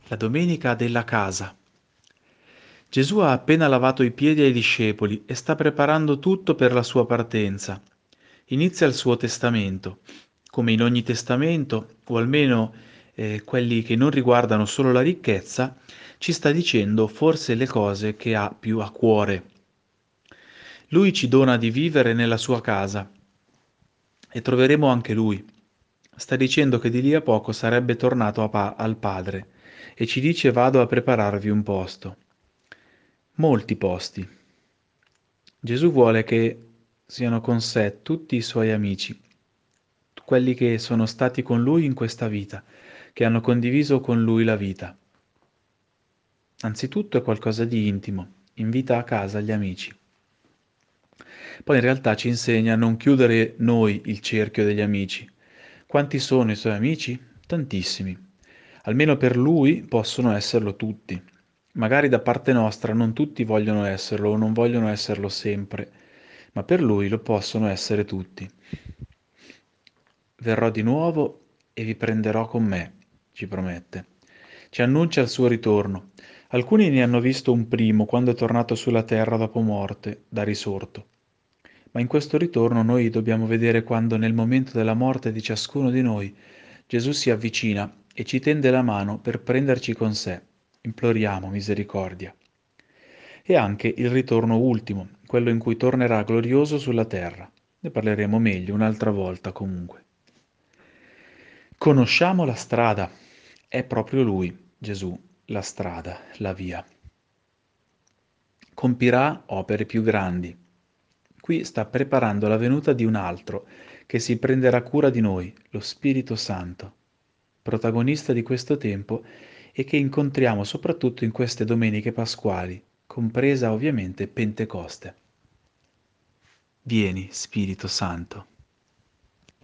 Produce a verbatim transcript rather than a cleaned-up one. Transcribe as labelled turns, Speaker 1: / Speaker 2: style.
Speaker 1: La domenica della casa. Gesù ha appena lavato i piedi ai discepoli e sta preparando tutto per la sua partenza. Inizia il suo testamento. Come in ogni testamento, o almeno eh, quelli che non riguardano solo la ricchezza, ci sta dicendo forse le cose che ha più a cuore. Lui ci dona di vivere nella sua casa e troveremo anche lui. Sta dicendo che di lì a poco sarebbe tornato a pa- al Padre e ci dice vado a prepararvi un posto. Molti posti. Gesù vuole che siano con sé tutti i suoi amici, quelli che sono stati con lui in questa vita, che hanno condiviso con lui la vita. Anzitutto è qualcosa di intimo, invita a casa gli amici. Poi in realtà ci insegna a non chiudere noi il cerchio degli amici. Quanti sono i suoi amici? Tantissimi. Almeno per lui possono esserlo tutti. Magari da parte nostra non tutti vogliono esserlo o non vogliono esserlo sempre, ma per lui lo possono essere tutti. Verrò di nuovo e vi prenderò con me, ci promette. Ci annuncia il suo ritorno. Alcuni ne hanno visto un primo quando è tornato sulla terra dopo morte, da risorto. Ma in questo ritorno noi dobbiamo vedere quando nel momento della morte di ciascuno di noi Gesù si avvicina e ci tende la mano per prenderci con sé. Imploriamo misericordia. E anche il ritorno ultimo, quello in cui tornerà glorioso sulla terra. Ne parleremo meglio un'altra volta comunque. Conosciamo la strada. È proprio Lui, Gesù, la strada, la via. Compirà opere più grandi. Qui sta preparando la venuta di un altro che si prenderà cura di noi, lo Spirito Santo, protagonista di questo tempo e che incontriamo soprattutto in queste domeniche pasquali, compresa ovviamente Pentecoste. Vieni, Spirito Santo.